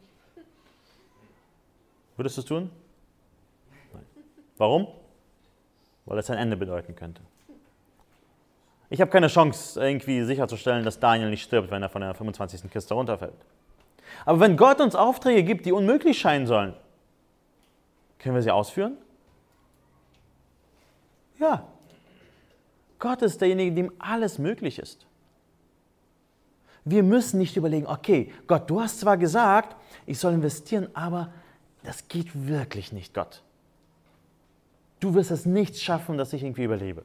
Würdest du es tun? Nein. Warum? Weil es ein Ende bedeuten könnte. Ich habe keine Chance, irgendwie sicherzustellen, dass Daniel nicht stirbt, wenn er von der fünfundzwanzigsten Kiste runterfällt. Aber wenn Gott uns Aufträge gibt, die unmöglich scheinen sollen, können wir sie ausführen? Ja. Gott ist derjenige, dem alles möglich ist. Wir müssen nicht überlegen, okay, Gott, du hast zwar gesagt, ich soll investieren, aber das geht wirklich nicht, Gott. Du wirst es nicht schaffen, dass ich irgendwie überlebe.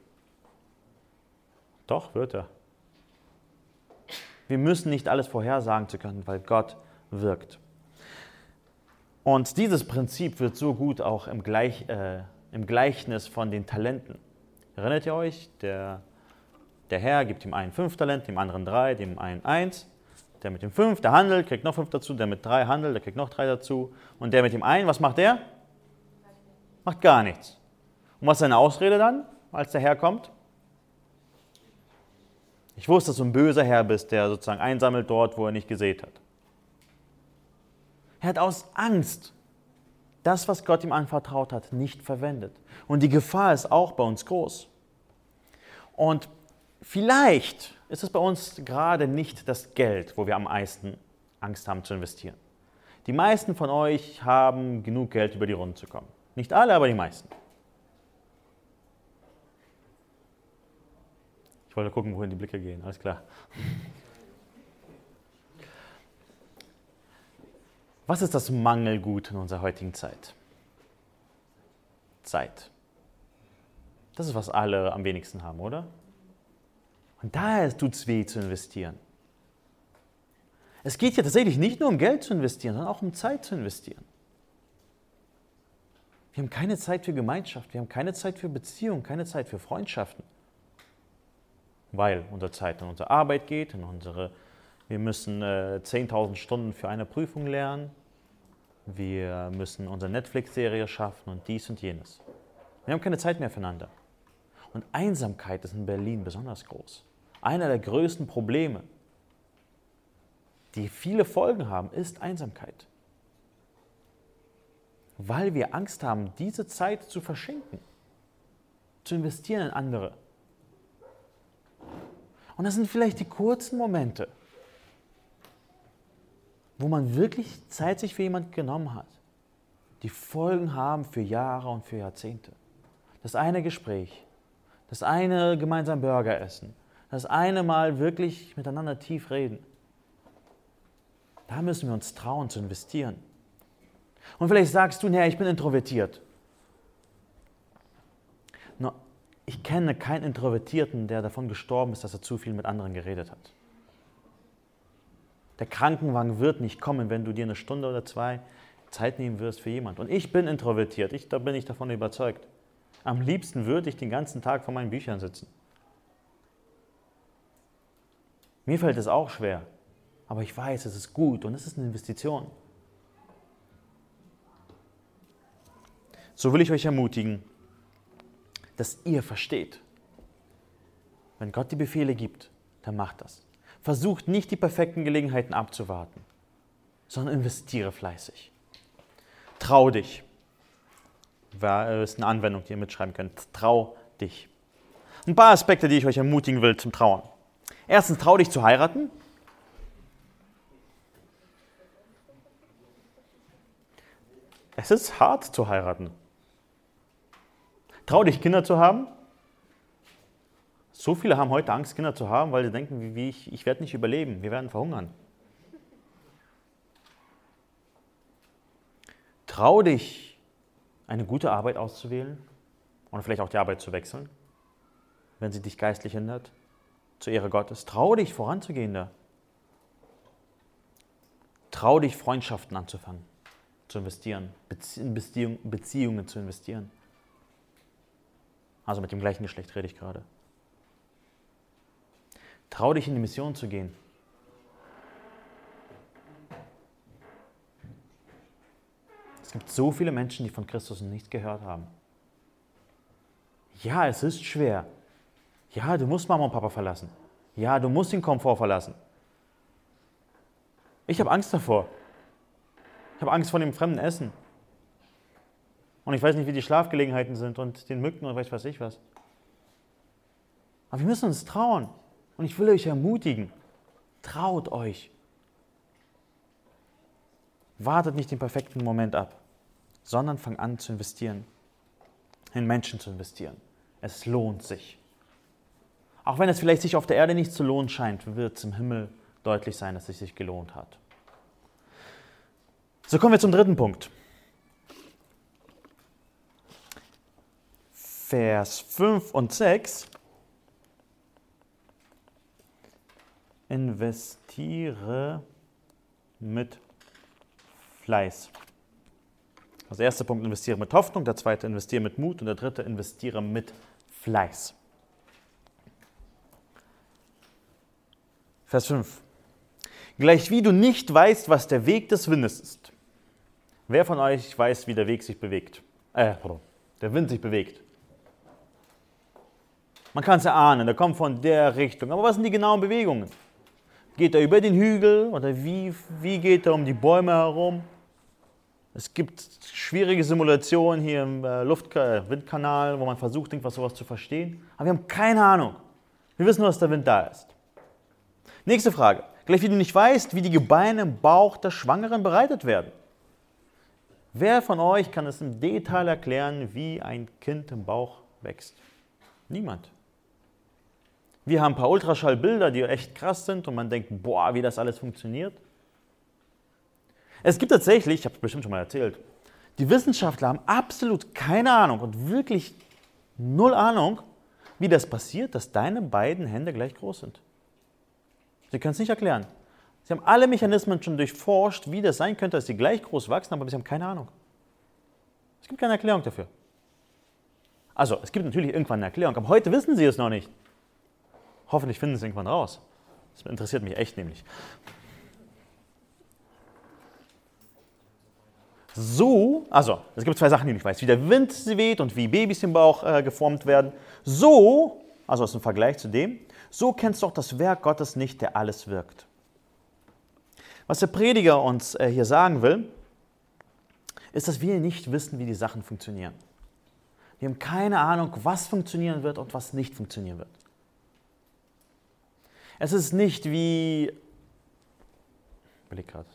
Doch, wird er. Wir müssen nicht alles vorhersagen zu können, weil Gott wirkt. Und dieses Prinzip wird so gut auch im, Gleich, äh, im Gleichnis von den Talenten. Erinnert ihr euch? Der, der Herr gibt dem einen fünf Talente, dem anderen drei, dem einen eins. Der mit dem fünf, der handelt, kriegt noch fünf dazu. Der mit drei handelt, der kriegt noch drei dazu. Und der mit dem einen, was macht der? Macht gar nichts. Und was ist seine Ausrede dann, als der Herr kommt? Ich wusste, dass du ein böser Herr bist, der sozusagen einsammelt dort, wo er nicht gesät hat. Er hat aus Angst das, was Gott ihm anvertraut hat, nicht verwendet. Und die Gefahr ist auch bei uns groß. Und vielleicht ist es bei uns gerade nicht das Geld, wo wir am meisten Angst haben zu investieren. Die meisten von euch haben genug Geld, über die Runden zu kommen. Nicht alle, aber die meisten. Ich wollte gucken, wohin die Blicke gehen, alles klar. Was ist das Mangelgut in unserer heutigen Zeit? Zeit. Das ist, was alle am wenigsten haben, oder? Und daher tut es weh zu investieren. Es geht ja tatsächlich nicht nur um Geld zu investieren, sondern auch um Zeit zu investieren. Wir haben keine Zeit für Gemeinschaft, wir haben keine Zeit für Beziehungen, keine Zeit für Freundschaften. Weil unsere Zeit in unsere Arbeit geht, in unsere, wir müssen äh, zehntausend Stunden für eine Prüfung lernen, wir müssen unsere Netflix-Serie schaffen und dies und jenes. Wir haben keine Zeit mehr füreinander. Und Einsamkeit ist in Berlin besonders groß. Einer der größten Probleme, die viele Folgen haben, ist Einsamkeit. Weil wir Angst haben, diese Zeit zu verschenken, zu investieren in andere. Und das sind vielleicht die kurzen Momente, wo man wirklich Zeit sich für jemanden genommen hat, die Folgen haben für Jahre und für Jahrzehnte. Das eine Gespräch, das eine gemeinsam Burger essen, das eine Mal wirklich miteinander tief reden. Da müssen wir uns trauen zu investieren. Und vielleicht sagst du, naja, ich bin introvertiert. Nur, ich kenne keinen Introvertierten, der davon gestorben ist, dass er zu viel mit anderen geredet hat. Der Krankenwagen wird nicht kommen, wenn du dir eine Stunde oder zwei Zeit nehmen wirst für jemanden. Und ich bin introvertiert, ich, da bin ich davon überzeugt. Am liebsten würde ich den ganzen Tag vor meinen Büchern sitzen. Mir fällt es auch schwer, aber ich weiß, es ist gut und es ist eine Investition. So will ich euch ermutigen, dass ihr versteht, wenn Gott die Befehle gibt, dann macht das. Versucht nicht die perfekten Gelegenheiten abzuwarten, sondern investiere fleißig. Trau dich. Das ist eine Anwendung, die ihr mitschreiben könnt. Trau dich. Ein paar Aspekte, die ich euch ermutigen will zum Trauen. Erstens, trau dich zu heiraten. Es ist hart zu heiraten. Trau dich, Kinder zu haben. So viele haben heute Angst, Kinder zu haben, weil sie denken, wie, wie ich, ich werde nicht überleben, wir werden verhungern. Trau dich, eine gute Arbeit auszuwählen und vielleicht auch die Arbeit zu wechseln, wenn sie dich geistlich hindert, zur Ehre Gottes. Trau dich, voranzugehen da. Trau dich, Freundschaften anzufangen, zu investieren, in Beziehung, Beziehungen zu investieren. Also mit dem gleichen Geschlecht rede ich gerade. Trau dich, in die Mission zu gehen. Es gibt so viele Menschen, die von Christus nichts gehört haben. Ja, es ist schwer. Ja, du musst Mama und Papa verlassen. Ja, du musst den Komfort verlassen. Ich habe Angst davor. Ich habe Angst vor dem fremden Essen. Und ich weiß nicht, wie die Schlafgelegenheiten sind und den Mücken und weiß was ich was. Aber wir müssen uns trauen. Und ich will euch ermutigen, traut euch. Wartet nicht den perfekten Moment ab, sondern fangt an zu investieren, in Menschen zu investieren. Es lohnt sich. Auch wenn es vielleicht sich auf der Erde nicht zu lohnen scheint, wird es im Himmel deutlich sein, dass es sich gelohnt hat. So kommen wir zum dritten Punkt. Vers fünf und sechs. Investiere mit Fleiß. Also der erste Punkt, investiere mit Hoffnung, der zweite, investiere mit Mut und der dritte, investiere mit Fleiß. Vers fünf. Gleichwie du nicht weißt, was der Weg des Windes ist. Wer von euch weiß, wie der Weg sich bewegt? Äh, pardon, der Wind sich bewegt. Man kann es erahnen, der kommt von der Richtung. Aber was sind die genauen Bewegungen? Geht er über den Hügel oder wie, wie geht er um die Bäume herum? Es gibt schwierige Simulationen hier im äh, Luft-Windkanal, wo man versucht, irgendwas sowas zu verstehen. Aber wir haben keine Ahnung. Wir wissen nur, dass der Wind da ist. Nächste Frage. Gleich wie du nicht weißt, wie die Gebeine im Bauch der Schwangeren bereitet werden. Wer von euch kann es im Detail erklären, wie ein Kind im Bauch wächst? Niemand. Wir haben ein paar Ultraschallbilder, die echt krass sind und man denkt, boah, wie das alles funktioniert. Es gibt tatsächlich, ich habe es bestimmt schon mal erzählt, die Wissenschaftler haben absolut keine Ahnung und wirklich null Ahnung, wie das passiert, dass deine beiden Hände gleich groß sind. Sie können es nicht erklären. Sie haben alle Mechanismen schon durchforscht, wie das sein könnte, dass sie gleich groß wachsen, aber sie haben keine Ahnung. Es gibt keine Erklärung dafür. Also, es gibt natürlich irgendwann eine Erklärung, aber heute wissen sie es noch nicht. Hoffentlich finden sie es irgendwann raus. Das interessiert mich echt nämlich. So, also es gibt zwei Sachen, die du nicht weißt, wie der Wind weht und wie Babys im Bauch äh, geformt werden. So, also aus dem Vergleich zu dem, so kennst du auch das Werk Gottes nicht, der alles wirkt. Was der Prediger uns äh, hier sagen will, ist, dass wir nicht wissen, wie die Sachen funktionieren. Wir haben keine Ahnung, was funktionieren wird und was nicht funktionieren wird. Es ist nicht wie, überleg grad,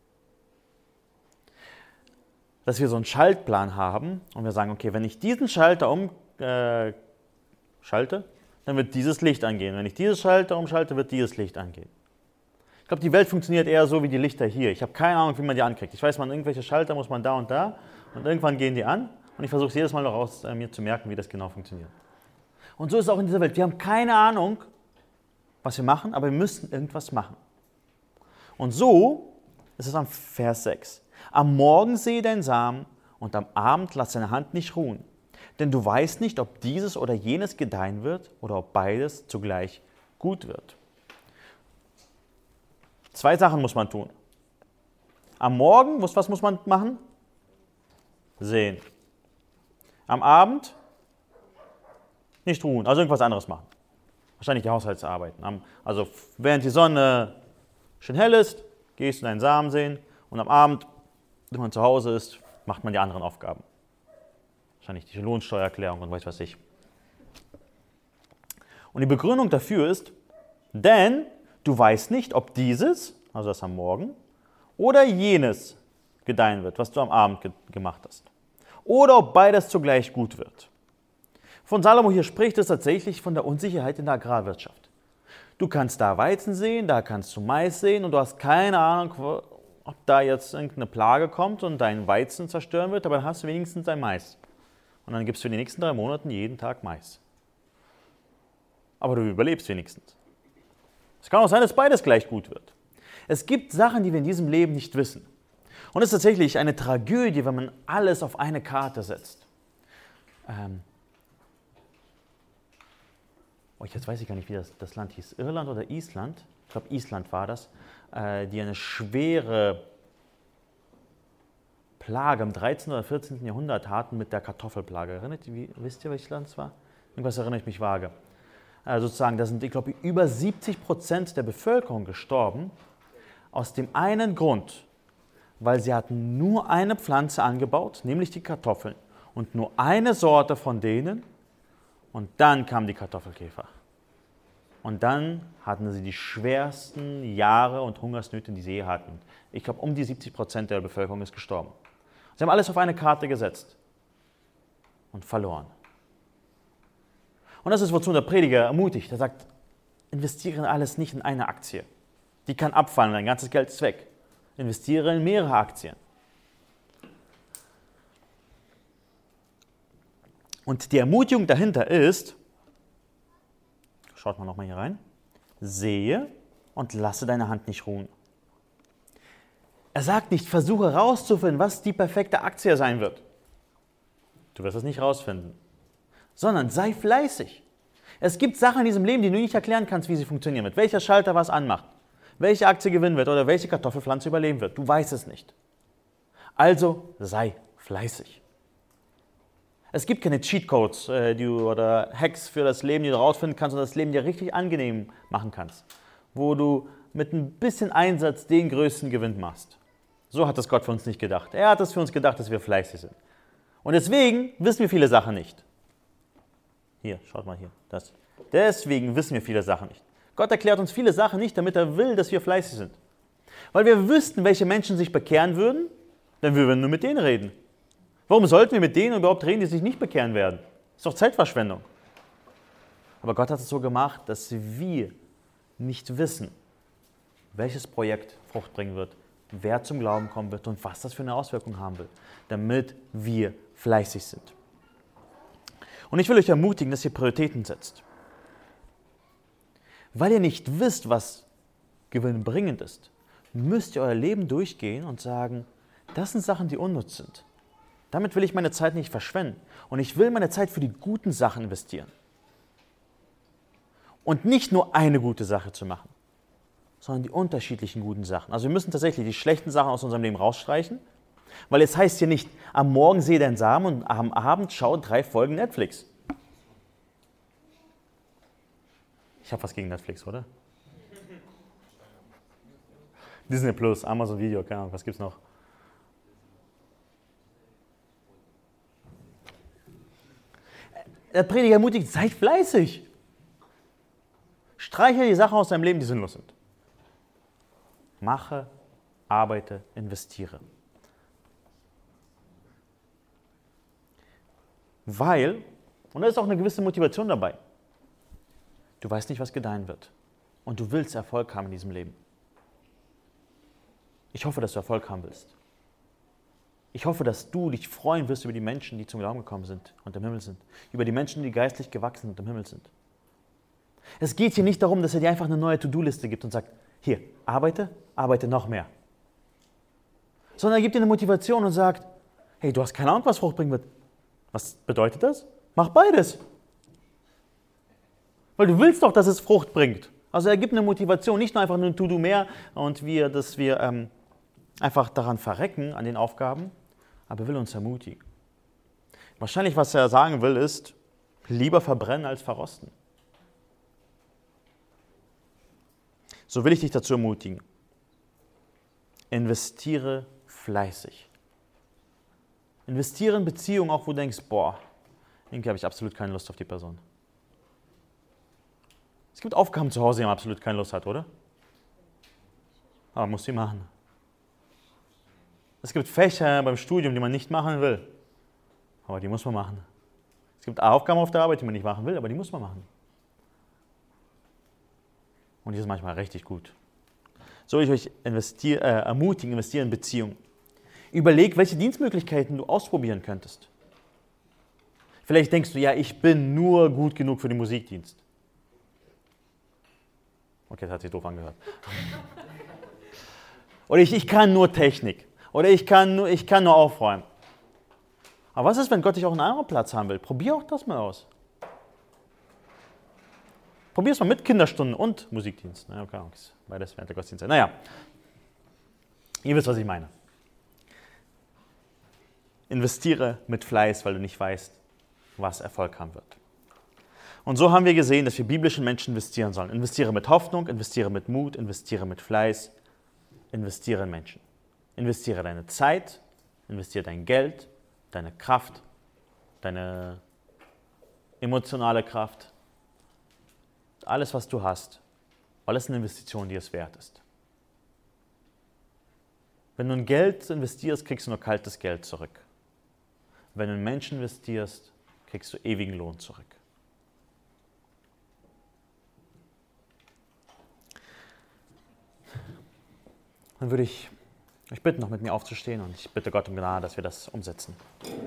dass wir so einen Schaltplan haben und wir sagen, okay, wenn ich diesen Schalter umschalte, äh, dann wird dieses Licht angehen. Wenn ich dieses Schalter umschalte, wird dieses Licht angehen. Ich glaube, die Welt funktioniert eher so wie die Lichter hier. Ich habe keine Ahnung, wie man die ankriegt. Ich weiß, man irgendwelche Schalter muss man da und da und irgendwann gehen die an und ich versuche es jedes Mal noch aus äh, mir zu merken, wie das genau funktioniert. Und so ist es auch in dieser Welt. Wir haben keine Ahnung, was wir machen, aber wir müssen irgendwas machen. Und so ist es am Vers sechs. Am Morgen sehe dein Samen und am Abend lass deine Hand nicht ruhen. Denn du weißt nicht, ob dieses oder jenes gedeihen wird oder ob beides zugleich gut wird. Zwei Sachen muss man tun. Am Morgen, was muss man machen? Sehen. Am Abend nicht ruhen, also irgendwas anderes machen. Wahrscheinlich die Haushaltsarbeiten. Also während die Sonne schön hell ist, gehst du deinen Samen sehen und am Abend, wenn man zu Hause ist, macht man die anderen Aufgaben. Wahrscheinlich die Lohnsteuererklärung und weiß was ich. Und die Begründung dafür ist, denn du weißt nicht, ob dieses, also das am Morgen, oder jenes gedeihen wird, was du am Abend ge- gemacht hast. Oder ob beides zugleich gut wird. Von Salomo hier spricht es tatsächlich von der Unsicherheit in der Agrarwirtschaft. Du kannst da Weizen sehen, da kannst du Mais sehen und du hast keine Ahnung, ob da jetzt irgendeine Plage kommt und dein Weizen zerstören wird, aber dann hast du wenigstens dein Mais. Und dann gibst du in den nächsten drei Monaten jeden Tag Mais. Aber du überlebst wenigstens. Es kann auch sein, dass beides gleich gut wird. Es gibt Sachen, die wir in diesem Leben nicht wissen. Und es ist tatsächlich eine Tragödie, wenn man alles auf eine Karte setzt. Ähm oh, jetzt weiß ich gar nicht, wie das, das Land hieß. Irland oder Island? Ich glaube, Island war das, äh, die eine schwere Plage im dreizehnten oder vierzehnten Jahrhundert hatten mit der Kartoffelplage. Erinnert ihr, wie, wisst ihr, welches Land es war? Irgendwas erinnere ich mich vage. Äh, sozusagen, da sind, ich glaube, über siebzig Prozent der Bevölkerung gestorben, aus dem einen Grund, weil sie hatten nur eine Pflanze angebaut, nämlich die Kartoffeln, und nur eine Sorte von denen, und dann kamen die Kartoffelkäfer. Und dann hatten sie die schwersten Jahre und Hungersnöte, die sie je hatten. Ich glaube, um die siebzig Prozent der Bevölkerung ist gestorben. Sie haben alles auf eine Karte gesetzt und verloren. Und das ist, wozu der Prediger ermutigt. Er sagt, investiere alles nicht in eine Aktie. Die kann abfallen, dein ganzes Geld ist weg. Investiere in mehrere Aktien. Und die Ermutigung dahinter ist, schaut mal nochmal hier rein, sehe und lasse deine Hand nicht ruhen. Er sagt nicht, versuche herauszufinden, was die perfekte Aktie sein wird. Du wirst es nicht herausfinden. Sondern sei fleißig. Es gibt Sachen in diesem Leben, die du nicht erklären kannst, wie sie funktionieren. Mit welcher Schalter was anmacht, welche Aktie gewinnen wird oder welche Kartoffelpflanze überleben wird. Du weißt es nicht. Also sei fleißig. Es gibt keine Cheatcodes äh, die du, oder Hacks für das Leben, die du herausfinden kannst und das Leben dir richtig angenehm machen kannst. Wo du mit ein bisschen Einsatz den größten Gewinn machst. So hat das Gott für uns nicht gedacht. Er hat es für uns gedacht, dass wir fleißig sind. Und deswegen wissen wir viele Sachen nicht. Hier, schaut mal hier. Das. Deswegen wissen wir viele Sachen nicht. Gott erklärt uns viele Sachen nicht, damit er will, dass wir fleißig sind. Weil wir wüssten, welche Menschen sich bekehren würden, dann würden wir nur mit denen reden. Warum sollten wir mit denen überhaupt reden, die sich nicht bekehren werden? Das ist doch Zeitverschwendung. Aber Gott hat es so gemacht, dass wir nicht wissen, welches Projekt Frucht bringen wird, wer zum Glauben kommen wird und was das für eine Auswirkung haben will, damit wir fleißig sind. Und ich will euch ermutigen, dass ihr Prioritäten setzt. Weil ihr nicht wisst, was gewinnbringend ist, müsst ihr euer Leben durchgehen und sagen, das sind Sachen, die unnütz sind. Damit will ich meine Zeit nicht verschwenden. Und ich will meine Zeit für die guten Sachen investieren. Und nicht nur eine gute Sache zu machen, sondern die unterschiedlichen guten Sachen. Also wir müssen tatsächlich die schlechten Sachen aus unserem Leben rausstreichen Weil es heißt hier nicht, am Morgen sehe deinen Samen und am Abend schau drei Folgen Netflix. Ich habe was gegen Netflix, oder? Disney Plus, Amazon Video, keine Ahnung, was gibt's noch? Der Prediger ermutigt, seid fleißig. Streiche die Sachen aus deinem Leben, die sinnlos sind. Mache, arbeite, investiere. Weil, und da ist auch eine gewisse Motivation dabei, du weißt nicht, was gedeihen wird. Und du willst Erfolg haben in diesem Leben. Ich hoffe, dass du Erfolg haben willst. Ich hoffe, dass du dich freuen wirst über die Menschen, die zum Glauben gekommen sind und im Himmel sind. Über die Menschen, die geistlich gewachsen und im Himmel sind. Es geht hier nicht darum, dass er dir einfach eine neue To-Do-Liste gibt und sagt, hier, arbeite, arbeite noch mehr. Sondern er gibt dir eine Motivation und sagt, hey, du hast keine Ahnung, was Frucht bringen wird. Was bedeutet das? Mach beides. Weil du willst doch, dass es Frucht bringt. Also er gibt eine Motivation, nicht nur einfach nur ein To-Do mehr und wir, dass wir ähm, einfach daran verrecken, an den Aufgaben, aber er will uns ermutigen. Wahrscheinlich, was er sagen will, ist, lieber verbrennen als verrosten. So will ich dich dazu ermutigen. Investiere fleißig. Investiere in Beziehungen, auch wo du denkst, boah, irgendwie habe ich absolut keine Lust auf die Person. Es gibt Aufgaben zu Hause, die man absolut keine Lust hat, oder? Aber man muss sie machen. Es gibt Fächer beim Studium, die man nicht machen will, aber die muss man machen. Es gibt Aufgaben auf der Arbeit, die man nicht machen will, aber die muss man machen. Und die sind manchmal richtig gut. So will ich euch investier, äh, ermutigen, investieren in Beziehungen. Überleg, welche Dienstmöglichkeiten du ausprobieren könntest. Vielleicht denkst du, ja, ich bin nur gut genug für den Musikdienst. Okay, das hat sich doof angehört. Oder ich, ich kann nur Technik. Oder ich kann, nur, ich kann nur aufräumen. Aber was ist, wenn Gott dich auch einen anderen Platz haben will? Probier auch das mal aus. Probier es mal mit Kinderstunden und Musikdienst. Naja, okay, beides während der Gottesdienst. Naja, ihr wisst, was ich meine. Investiere mit Fleiß, weil du nicht weißt, was Erfolg haben wird. Und so haben wir gesehen, dass wir biblischen Menschen investieren sollen. Investiere mit Hoffnung, investiere mit Mut, investiere mit Fleiß, investiere in Menschen. Investiere deine Zeit, investiere dein Geld, deine Kraft, deine emotionale Kraft, alles, was du hast, weil es eine Investition, die es wert ist. Wenn du in Geld investierst, kriegst du nur kaltes Geld zurück. Wenn du in Menschen investierst, kriegst du ewigen Lohn zurück. Dann würde ich euch bitten, noch mit mir aufzustehen und ich bitte Gott um Gnade, dass wir das umsetzen.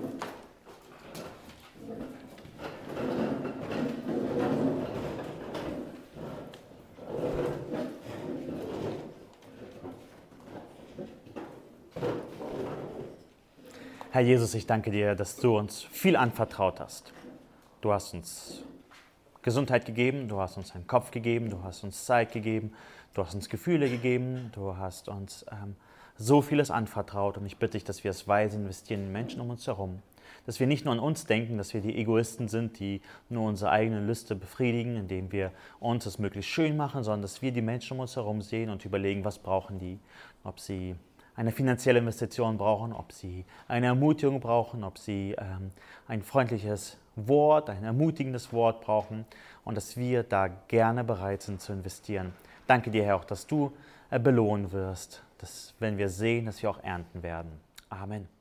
Herr Jesus, ich danke dir, dass du uns viel anvertraut hast. Du hast uns Gesundheit gegeben, du hast uns einen Kopf gegeben, du hast uns Zeit gegeben, du hast uns Gefühle gegeben, du hast uns ähm, so vieles anvertraut und ich bitte dich, dass wir es weise investieren in Menschen um uns herum. Dass wir nicht nur an uns denken, dass wir die Egoisten sind, die nur unsere eigene Lüste befriedigen, indem wir uns es möglichst schön machen, sondern dass wir die Menschen um uns herum sehen und überlegen, was brauchen die, ob sie eine finanzielle Investition brauchen, ob sie eine Ermutigung brauchen, ob sie ähm, ein freundliches Wort, ein ermutigendes Wort brauchen und dass wir da gerne bereit sind zu investieren. Danke dir, Herr, auch, dass du äh, belohnen wirst, dass wenn wir sehen, dass wir auch ernten werden. Amen.